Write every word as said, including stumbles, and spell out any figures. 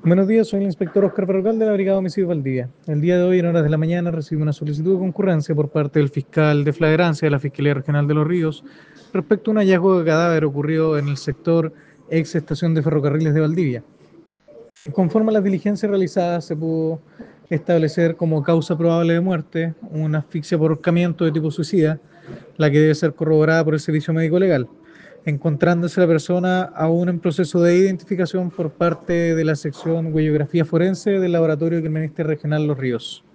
Buenos días, soy el inspector Oscar Berrocal de la Brigada de Homicidios Valdivia. El día de hoy, en horas de la mañana, recibí una solicitud de concurrencia por parte del fiscal de flagrancia de la Fiscalía Regional de Los Ríos respecto a un hallazgo de cadáver ocurrido en el sector ex estación de ferrocarriles de Valdivia. Conforme a las diligencias realizadas, se pudo establecer como causa probable de muerte una asfixia por ahorcamiento de tipo suicida, la que debe ser corroborada por el servicio médico legal, encontrándose la persona aún en proceso de identificación por parte de la sección huellografía forense del laboratorio Criminalística Regional Los Ríos.